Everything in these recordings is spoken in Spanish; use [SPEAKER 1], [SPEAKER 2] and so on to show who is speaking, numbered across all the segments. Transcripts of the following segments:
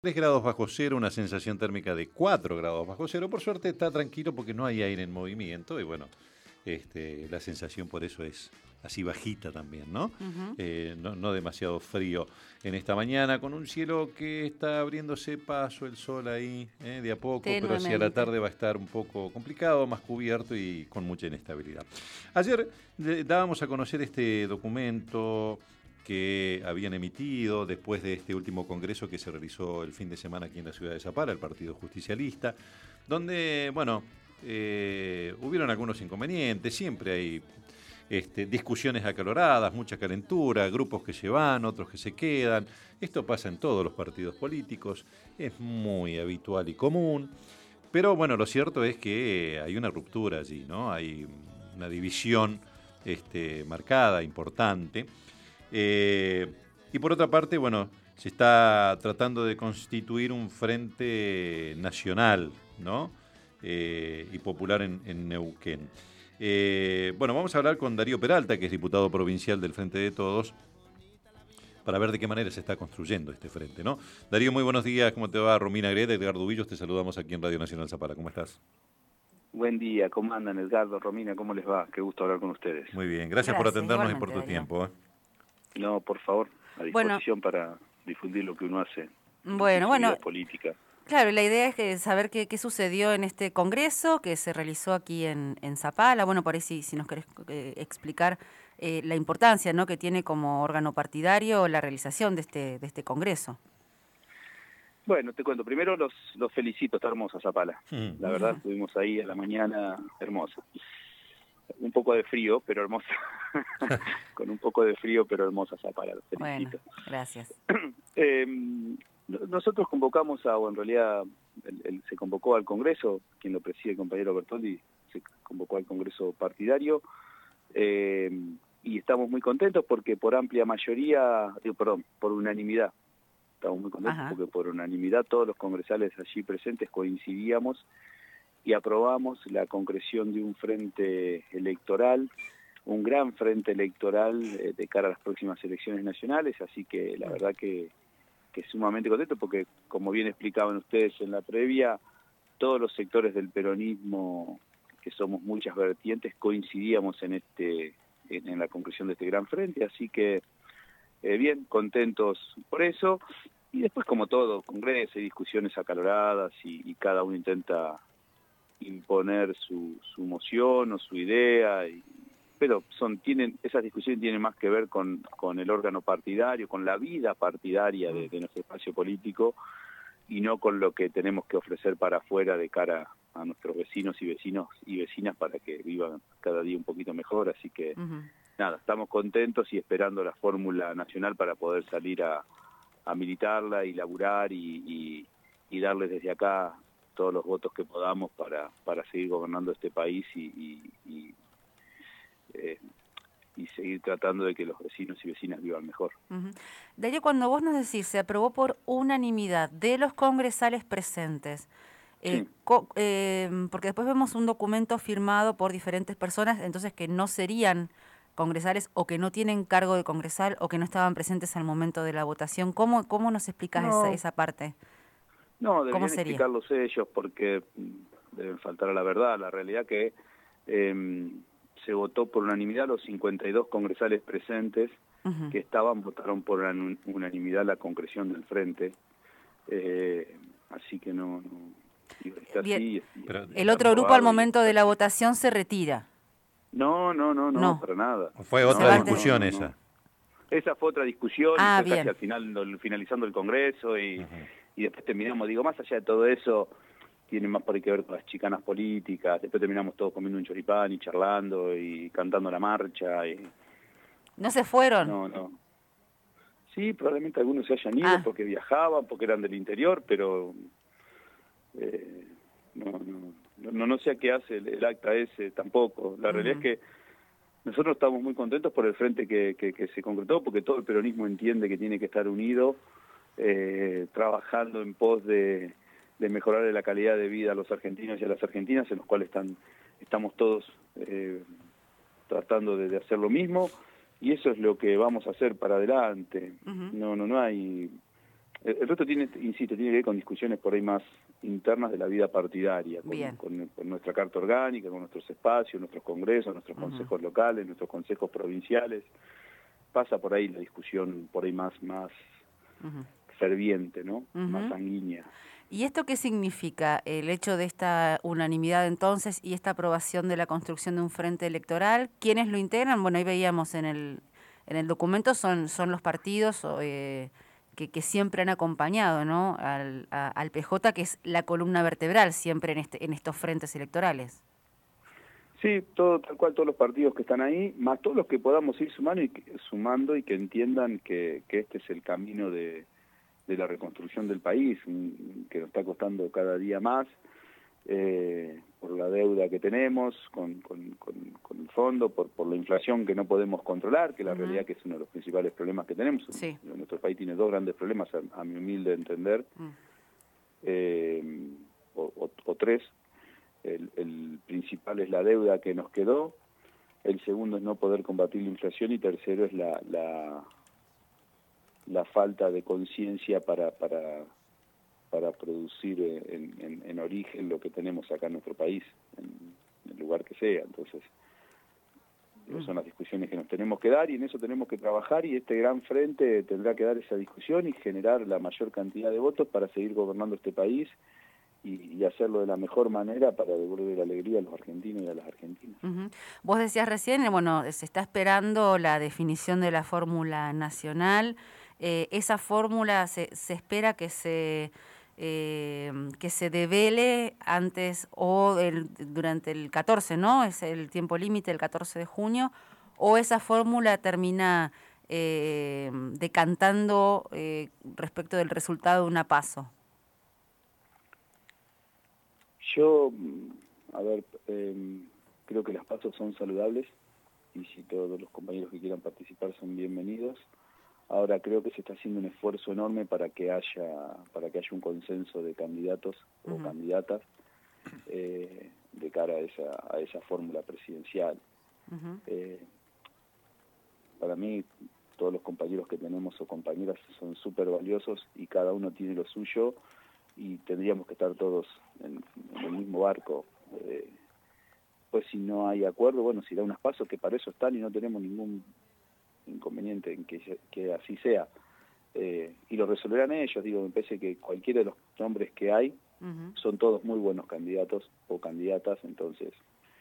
[SPEAKER 1] 3 grados bajo cero, una sensación térmica de 4 grados bajo cero. Por suerte está tranquilo porque no hay aire en movimiento y bueno, la sensación por eso es así bajita también, ¿no?
[SPEAKER 2] Ujú.
[SPEAKER 1] No demasiado frío en esta mañana, con un cielo que está abriéndose paso el sol ahí, de a poco, pero hacia la
[SPEAKER 2] Tenuemente.
[SPEAKER 1] tarde va a estar un poco complicado, más cubierto y con mucha inestabilidad. Ayer dábamos a conocer este documento que habían emitido después de este último congreso que se realizó el fin de semana aquí en la ciudad de Zapala, el Partido Justicialista, donde, bueno, hubieron algunos inconvenientes, siempre hay discusiones acaloradas, mucha calentura, grupos que se van, otros que se quedan. Esto pasa en todos los partidos políticos, es muy habitual y común, pero bueno, lo cierto es que hay una ruptura allí, ¿no? Hay una división marcada, importante. Y por otra parte, bueno, se está tratando de constituir un frente nacional, ¿no? Y popular en Neuquén. Bueno, vamos a hablar con Darío Peralta, que es diputado provincial del Frente de Todos, para ver de qué manera se está construyendo este frente, ¿no? Darío, muy buenos días, ¿cómo te va? Romina Greta, Edgardo Villos, te saludamos aquí en Radio Nacional Zapala, ¿cómo estás?
[SPEAKER 3] Buen día, ¿cómo andan Edgardo, Romina? ¿Cómo les va? Qué gusto hablar con ustedes.
[SPEAKER 1] Muy bien, gracias por
[SPEAKER 2] Gracias,
[SPEAKER 1] atendernos y por
[SPEAKER 2] igualmente,
[SPEAKER 1] tu
[SPEAKER 2] Darío.
[SPEAKER 1] tiempo.
[SPEAKER 3] No, por favor, a
[SPEAKER 2] Bueno,
[SPEAKER 3] disposición para difundir lo que uno hace en
[SPEAKER 2] bueno,
[SPEAKER 3] su vida
[SPEAKER 2] bueno,
[SPEAKER 3] política.
[SPEAKER 2] claro, la idea es saber qué sucedió en este congreso que se realizó aquí en Zapala. Bueno, por ahí si nos querés explicar la importancia, ¿no?, que tiene como órgano partidario la realización de este congreso.
[SPEAKER 3] Bueno, te cuento, primero los felicito, está hermosa Zapala.
[SPEAKER 1] Mm.
[SPEAKER 3] La verdad, estuvimos ahí a la mañana, hermosa. Un poco de frío, pero hermosa. Con un poco de frío, pero hermosa Zapala, los
[SPEAKER 2] Bueno,
[SPEAKER 3] felicito.
[SPEAKER 2] gracias.
[SPEAKER 3] Nosotros convocamos o en realidad, se convocó al Congreso, quien lo preside el compañero Bertoldi, se convocó al Congreso partidario, y estamos muy contentos porque por amplia mayoría, por unanimidad, estamos muy contentos
[SPEAKER 2] Ajá.
[SPEAKER 3] porque por unanimidad todos los congresales allí presentes coincidíamos y aprobamos la concreción de un frente electoral, un gran frente electoral de cara a las próximas elecciones nacionales, así que la verdad que sumamente contento porque, como bien explicaban ustedes en la previa, todos los sectores del peronismo, que somos muchas vertientes, coincidíamos en la conclusión de este gran frente, así que bien, contentos por eso, y después como todo, congreso y discusiones acaloradas y cada uno intenta imponer su moción o su idea, pero esas discusiones tienen más que ver con el órgano partidario, con la vida partidaria de nuestro espacio político, y no con lo que tenemos que ofrecer para afuera de cara a nuestros vecinos y vecinas para que vivan cada día un poquito mejor, así que
[SPEAKER 2] Ujú.
[SPEAKER 3] nada, estamos contentos y esperando la fórmula nacional para poder salir a militarla y laburar y darles desde acá todos los votos que podamos para seguir gobernando este país y seguir tratando de que los vecinos y vecinas vivan mejor.
[SPEAKER 2] Ujú. Darío, cuando vos nos decís se aprobó por unanimidad de los congresales presentes,
[SPEAKER 3] Sí.
[SPEAKER 2] porque después vemos un documento firmado por diferentes personas, entonces que no serían congresales o que no tienen cargo de congresal o que no estaban presentes al momento de la votación. ¿Cómo nos explicás
[SPEAKER 3] No,
[SPEAKER 2] esa parte?
[SPEAKER 3] no,
[SPEAKER 2] ¿Cómo
[SPEAKER 3] deberían
[SPEAKER 2] sería?
[SPEAKER 3] explicarlos ellos porque deben faltar a la verdad. La realidad que se votó por unanimidad, los 52 congresales presentes
[SPEAKER 2] Ujú.
[SPEAKER 3] que votaron por unanimidad la concreción del frente, así que no digo, está
[SPEAKER 2] Bien,
[SPEAKER 3] así,
[SPEAKER 1] Pero,
[SPEAKER 2] el
[SPEAKER 3] está
[SPEAKER 2] otro grupo al
[SPEAKER 3] aprobado y
[SPEAKER 2] momento
[SPEAKER 3] está
[SPEAKER 2] de la
[SPEAKER 3] así.
[SPEAKER 2] votación se retira.
[SPEAKER 3] No,
[SPEAKER 2] No,
[SPEAKER 3] para nada.
[SPEAKER 1] fue
[SPEAKER 2] se
[SPEAKER 1] otra
[SPEAKER 2] va
[SPEAKER 3] No,
[SPEAKER 2] al
[SPEAKER 1] discusión esa.
[SPEAKER 3] Esa fue otra discusión y
[SPEAKER 2] Ah,
[SPEAKER 3] fue casi
[SPEAKER 2] bien.
[SPEAKER 3] al final, finalizando el Congreso
[SPEAKER 1] Ujú.
[SPEAKER 3] y después terminamos, digo, más allá de todo eso, tiene más por ahí que ver con las chicanas políticas, después terminamos todos comiendo un choripán y charlando y cantando la marcha y
[SPEAKER 2] ¿No se fueron?
[SPEAKER 3] no. Sí, probablemente algunos se hayan ido
[SPEAKER 2] Ah,
[SPEAKER 3] porque viajaban, porque eran del interior, pero eh, no sé a qué hace el acta ese tampoco. La realidad es
[SPEAKER 2] ujú.
[SPEAKER 3] que nosotros estamos muy contentos por el frente que se concretó, porque todo el peronismo entiende que tiene que estar unido, trabajando en pos de mejorar la calidad de vida a los argentinos y a las argentinas, en los cuales estamos todos tratando de hacer lo mismo, y eso es lo que vamos a hacer para adelante.
[SPEAKER 2] Ujú.
[SPEAKER 3] No hay El resto tiene que ver con discusiones por ahí más internas de la vida partidaria, con nuestra carta orgánica, con nuestros espacios, nuestros congresos, nuestros consejos locales, nuestros consejos provinciales. Pasa por ahí la discusión por ahí más ferviente, ¿no? Más sanguínea.
[SPEAKER 2] ¿Y esto qué significa, el hecho de esta unanimidad entonces y esta aprobación de la construcción de un frente electoral? ¿Quiénes lo integran? Bueno, ahí veíamos en el documento son los partidos que siempre han acompañado, ¿no? al PJ, que es la columna vertebral siempre en estos frentes electorales.
[SPEAKER 3] Sí, tal cual, todos los partidos que están ahí, más todos los que podamos ir sumando y que entiendan que este es el camino de la reconstrucción del país, que nos está costando cada día más, por la deuda que tenemos con el fondo, por la inflación que no podemos controlar, que la realidad que es uno de los principales problemas que tenemos.
[SPEAKER 2] Sí.
[SPEAKER 3] Nuestro país tiene dos grandes problemas, a mi humilde entender, o tres. El principal es la deuda que nos quedó, el segundo es no poder combatir la inflación y tercero es la falta de conciencia para producir en origen lo que tenemos acá en nuestro país, en el lugar que sea. Entonces, son las discusiones que nos tenemos que dar y en eso tenemos que trabajar, y este gran frente tendrá que dar esa discusión y generar la mayor cantidad de votos para seguir gobernando este país y hacerlo de la mejor manera para devolver la alegría a los argentinos y a las argentinas.
[SPEAKER 2] Vos decías recién, bueno, se está esperando la definición de la fórmula nacional. Esa fórmula se espera que se devele antes o durante el 14, ¿no? Es el tiempo límite, el 14 de junio, o esa fórmula termina decantando respecto del resultado de una PASO.
[SPEAKER 3] Yo, creo que las PASO son saludables y si todos los compañeros que quieran participar son bienvenidos. Ahora creo que se está haciendo un esfuerzo enorme para que haya un consenso de candidatos o candidatas de cara a esa fórmula presidencial. Para mí todos los compañeros que tenemos o compañeras son súper valiosos y cada uno tiene lo suyo y tendríamos que estar todos en el mismo barco. Pues si no hay acuerdo, bueno, si da unas pasos que para eso están y no tenemos ningún inconveniente en que así sea. Y lo resolverán ellos, me parece que cualquiera de los nombres que hay son todos muy buenos candidatos o candidatas, entonces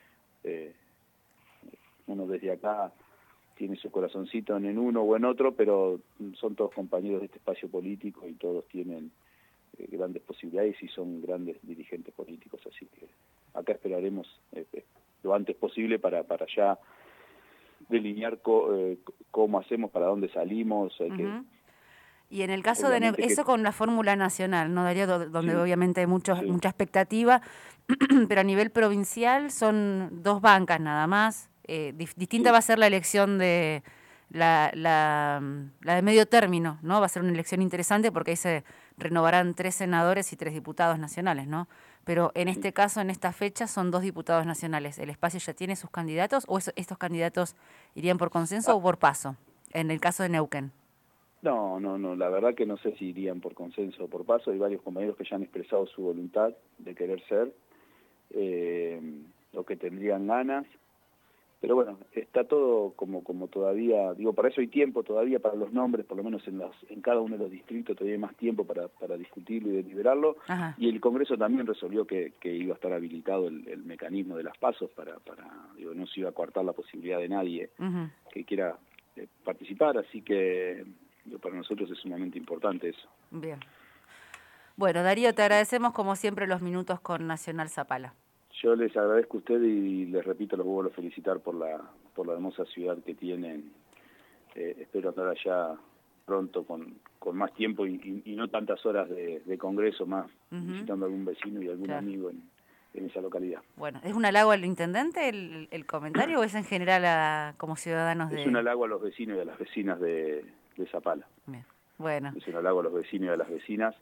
[SPEAKER 3] uno desde acá tiene su corazoncito en uno o en otro, pero son todos compañeros de este espacio político y todos tienen grandes posibilidades y son grandes dirigentes políticos, así que acá esperaremos lo antes posible para ya delinear cómo hacemos, para dónde salimos.
[SPEAKER 2] Y en el caso de eso con la fórmula nacional, ¿no, Darío? Donde obviamente hay mucha expectativa, pero a nivel provincial son dos bancas nada más. Distinta va a ser la elección de la de medio término, ¿no? Va a ser una elección interesante porque ahí se renovarán 3 senadores y 3 diputados nacionales, ¿no? Pero en este caso, en esta fecha, son 2 diputados nacionales. ¿El espacio ya tiene sus candidatos o estos candidatos irían por consenso o por paso, en el caso de Neuquén?
[SPEAKER 3] No, la verdad que no sé si irían por consenso o por paso. Hay varios compañeros que ya han expresado su voluntad de querer ser, o que tendrían ganas. Pero bueno, está todo como todavía, para eso hay tiempo todavía para los nombres, por lo menos en cada uno de los distritos todavía hay más tiempo para discutirlo y deliberarlo. Ajá. Y el Congreso también resolvió que iba a estar habilitado el mecanismo de las pasos para no se iba a coartar la posibilidad de nadie que quiera participar, así que para nosotros es sumamente importante eso.
[SPEAKER 2] Bien. Bueno, Darío, te agradecemos como siempre los minutos con Nacional Zapala.
[SPEAKER 3] Yo les agradezco a ustedes y les repito, los vuelvo a felicitar por la hermosa ciudad que tienen. Espero andar allá pronto con más tiempo y no tantas horas de congreso más, visitando a algún vecino y algún amigo en esa localidad.
[SPEAKER 2] Bueno, ¿es un halago al intendente el comentario o es en general como ciudadanos
[SPEAKER 3] Es un halago a los vecinos y a las vecinas de Zapala.
[SPEAKER 2] Bien. Bueno.
[SPEAKER 3] Es un halago a los vecinos y a las vecinas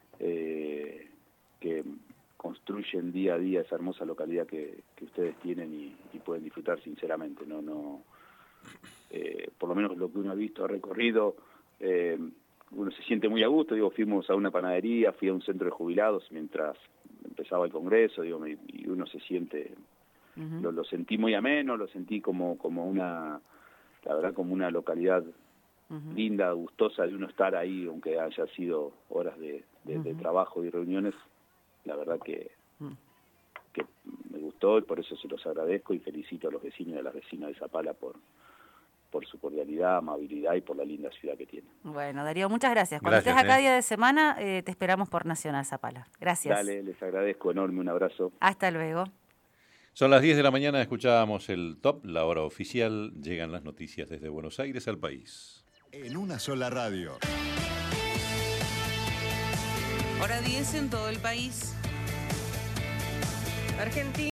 [SPEAKER 3] que construyen día a día esa hermosa localidad que ustedes tienen y pueden disfrutar sinceramente. Por lo menos lo que uno ha visto, ha recorrido, uno se siente muy a gusto, digo, fuimos a una panadería, fui a un centro de jubilados mientras empezaba el Congreso, digo, y uno se siente, lo sentí muy ameno, lo sentí como una, la verdad, como una localidad linda, gustosa de uno estar ahí, aunque haya sido horas de trabajo y reuniones, la verdad que me gustó y por eso se los agradezco y felicito a los vecinos y a las vecinas de Zapala por su cordialidad, amabilidad y por la linda ciudad que tiene.
[SPEAKER 2] Bueno, Darío, muchas gracias. Cuando estés acá día de semana, te esperamos por Nacional Zapala. Gracias.
[SPEAKER 3] Dale, les agradezco enorme, un abrazo.
[SPEAKER 2] Hasta luego.
[SPEAKER 1] Son las 10 de la mañana, escuchábamos el Top, la hora oficial. Llegan las noticias desde Buenos Aires al país.
[SPEAKER 4] En una sola radio.
[SPEAKER 5] Hora 10 en todo el país. Argentina.